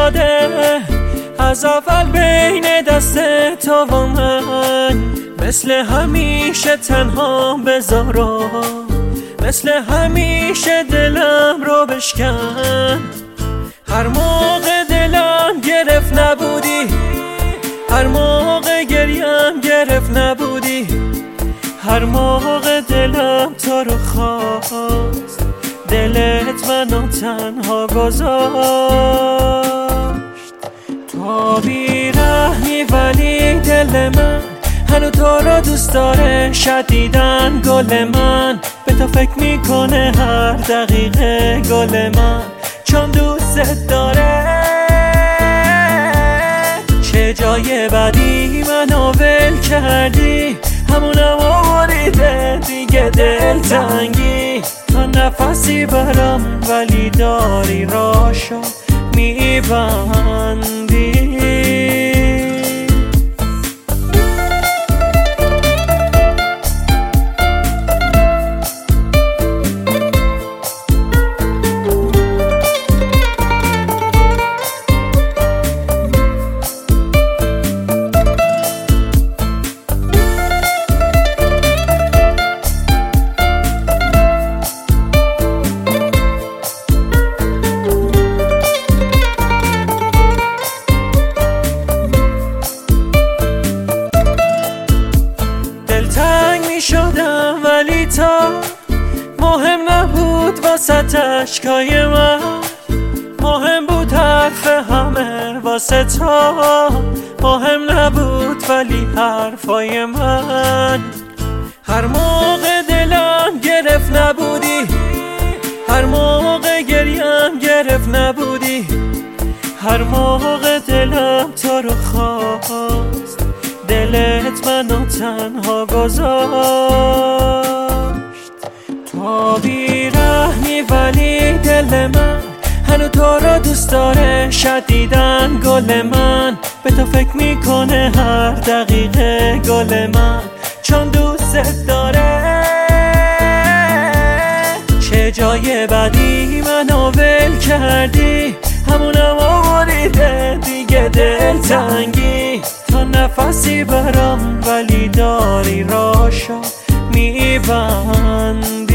شده از اول بین دست تو و من. مثل همیشه تنها بذارم، مثل همیشه دلم رو بشکن. هر موقع دلم گرفت نبودی، هر موقع گریم گرفت نبودی، هر موقع دلم تو رو خواست دلت منو تنها گذاشت. تو بیرحمی ولی دل من هنو تو رو دوست داره شدیدن. گل من به تو فکر میکنه هر دقیقه گل من، چون دوست داره. چه جای بدی منو ول کردی، همونم آوریده دیگه دلتنگی. تا نفسی برم ولی داری راشو میبندی. شدم ولی تا مهم نبود واسه اشکای من، مهم بود حرف همه واسه تا. مهم نبود ولی حرفای من. هر موقع دلم گرفت نبودی، هر موقع گریم گرفت نبودی، هر موقع دلم تو رو خواست دلت منو تنها گذاشت. تو بیرحمی ولی دل من هنو تو رو دوست داره شدیدن. گل من به تو فکر میکنه هر دقیقه گل من، چون دوست داره. چه جای بدی منو ول کردی، همونم آوریده دیگه دلتنگی. تا نفسی برم ولی داری راشو میبندی.